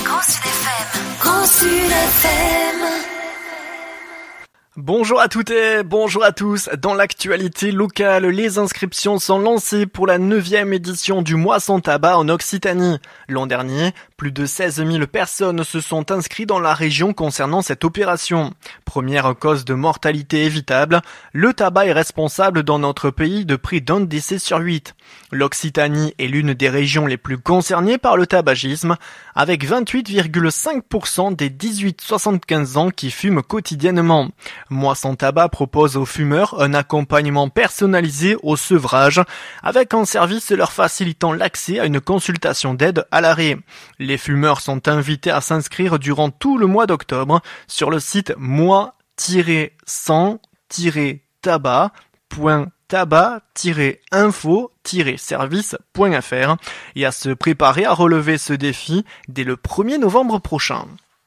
Grand Sud FM. Grand Sud FM. Bonjour à toutes et bonjour à tous. Dans l'actualité locale, les inscriptions sont lancées pour la 9e édition du Mois sans tabac en Occitanie. L'an dernier, plus de 16 000 personnes se sont inscrites dans la région concernant cette opération. Première cause de mortalité évitable, le tabac est responsable dans notre pays de près d'un décès sur 8. L'Occitanie est l'une des régions les plus concernées par le tabagisme, avec 28,5% des 18-75 ans qui fument quotidiennement. Mois sans tabac propose aux fumeurs un accompagnement personnalisé au sevrage, avec un service leur facilitant l'accès à une consultation d'aide à l'arrêt. Les fumeurs sont invités à s'inscrire durant tout le mois d'octobre sur le site moi-sans-tabac-info-service.fr et à se préparer à relever ce défi dès le 1er novembre prochain.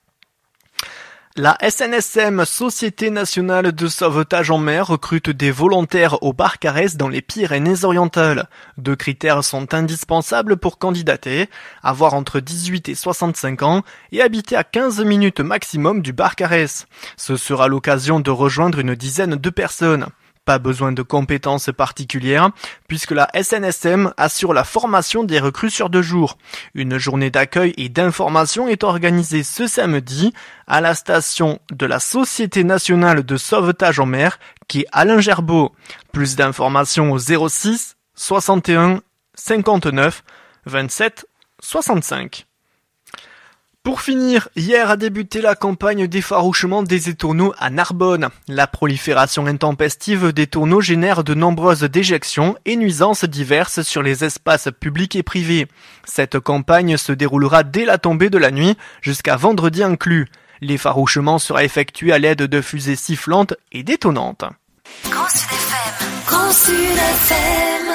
La SNSM, Société Nationale de Sauvetage en Mer, recrute des volontaires au Barcarès dans les Pyrénées-Orientales. 2 critères sont indispensables pour candidater, avoir entre 18 et 65 ans et habiter à 15 minutes maximum du Barcarès. Ce sera l'occasion de rejoindre une dizaine de personnes. Pas besoin de compétences particulières, puisque la SNSM assure la formation des recrues sur 2 jours. Une journée d'accueil et d'information est organisée ce samedi à la station de la Société Nationale de Sauvetage en Mer, qui est Alain Gerbeau. Plus d'informations au 06 61 59 27 65. Pour finir, hier a débuté la campagne d'effarouchement des étourneaux à Narbonne. La prolifération intempestive des tourneaux génère de nombreuses déjections et nuisances diverses sur les espaces publics et privés. Cette campagne se déroulera dès la tombée de la nuit jusqu'à vendredi inclus. L'effarouchement sera effectué à l'aide de fusées sifflantes et détonnantes. Grand Sud FM. Grand Sud FM.